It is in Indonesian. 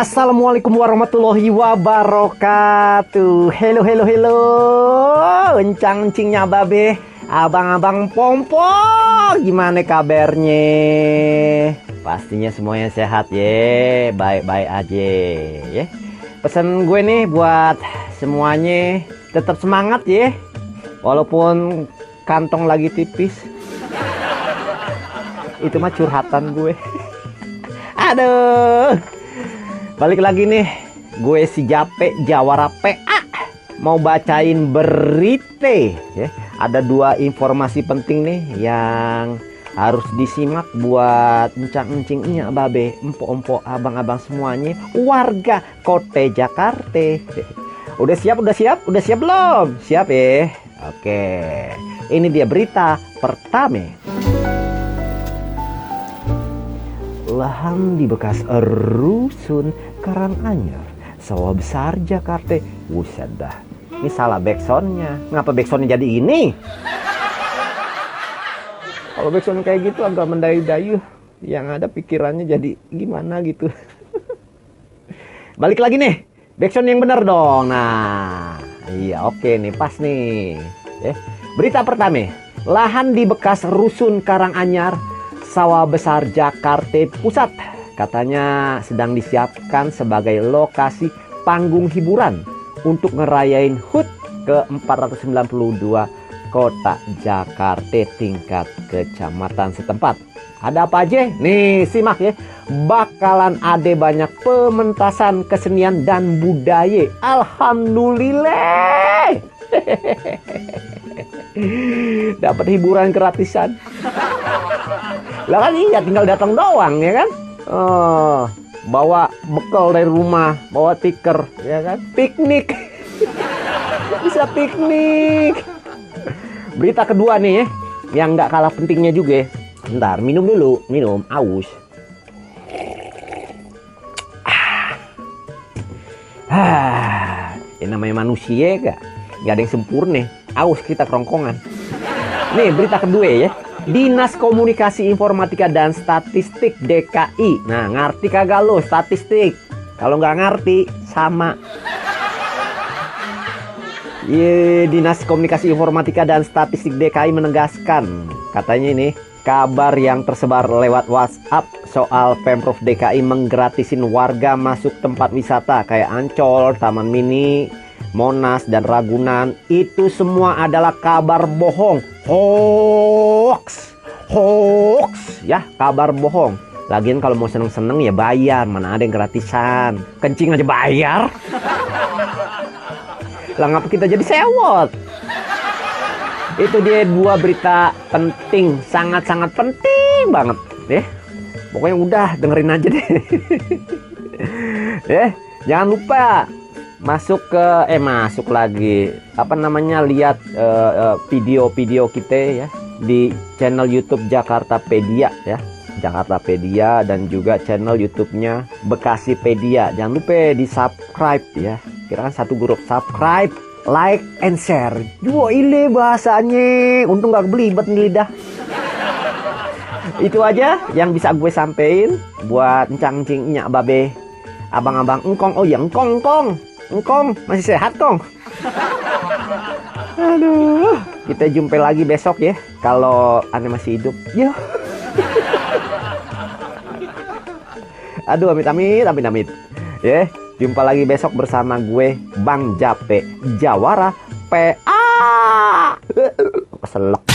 Assalamualaikum warahmatullahi wabarakatuh. Hello. Encang-encingnya babe, abang-abang pompo, gimana kabarnya? Pastinya semuanya sehat ya, baik-baik aja ya. Pesan gue nih buat semuanya, tetap semangat ya, walaupun kantong lagi tipis. Itu mah curhatan gue. Aduh, balik lagi nih, gue si Jape Jawara PA mau bacain berita ya. Ada dua informasi penting nih yang harus disimak buat encang-encingnya babe, empo-empo, abang-abang semuanya, warga Kota Jakarta. Udah siap belum? Siap ya? Oke, ini dia berita pertama. Lahan di bekas rusun Karanganyar, Sawah Besar, Jakarta. Buset dah, ini salah backsoundnya. Ngapa backsoundnya jadi ini? Kalau backsound kayak gitu agak mendayu-dayu, yang ada pikirannya jadi gimana gitu. Balik lagi nih, backsound yang benar dong. Nah, iya oke nih, pas nih. Berita pertama, lahan di bekas rusun Karanganyar, Sawah Besar, Jakarta Pusat, katanya sedang disiapkan sebagai lokasi panggung hiburan untuk ngerayain HUT ke-492 Kota Jakarta tingkat kecamatan setempat. Ada apa aja? Nih simak ya. Bakalan ada banyak pementasan kesenian dan budaya. Alhamdulillah. Dapat hiburan gratisan. Lah kan iya, tinggal datang doang ya kan. Bawa bekal dari rumah, bawa tikar ya kan, piknik. Bisa piknik. Berita kedua nih ya, yang nggak kalah pentingnya juga. Bentar, minum dulu, minum, aus. Ini namanya manusia gak ada yang sempurna. Aus kita kerongkongan. Nih berita kedua ya. Dinas Komunikasi Informatika dan Statistik DKI. Nah, ngerti kagak lo statistik? Kalau nggak ngerti, sama. Dinas Komunikasi Informatika dan Statistik DKI menegaskan, katanya ini kabar yang tersebar lewat WhatsApp soal Pemprov DKI menggratisin warga masuk tempat wisata kayak Ancol, Taman Mini, Monas, dan Ragunan. Itu semua adalah kabar bohong. Hoax ya, kabar bohong. Lagian kalau mau seneng-seneng ya bayar, mana ada yang gratisan. Kencing aja bayar. Lah ngapa kita jadi sewot? Itu dia dua berita penting, sangat-sangat penting banget ya. Pokoknya udah dengerin aja deh. Jangan lupa masuk lagi lihat video-video kita ya di channel YouTube Jakartapedia ya, Jakartapedia, dan juga channel YouTube-nya Bekasipedia. Jangan lupa di subscribe ya, kira kan satu grup. Subscribe, like, and share. Dua ile bahasanya, untung gak belibet nih lidah. Itu aja yang bisa gue sampein buat encang-encingnya babe, abang-abang engkong. Oh ya, engkong masih sehat kong. Aduh, kita jumpa lagi besok ya, kalau ane masih hidup. Yo. Aduh, amit. Ya, jumpa lagi besok bersama gue Bang Jape Jawara PA. Selek.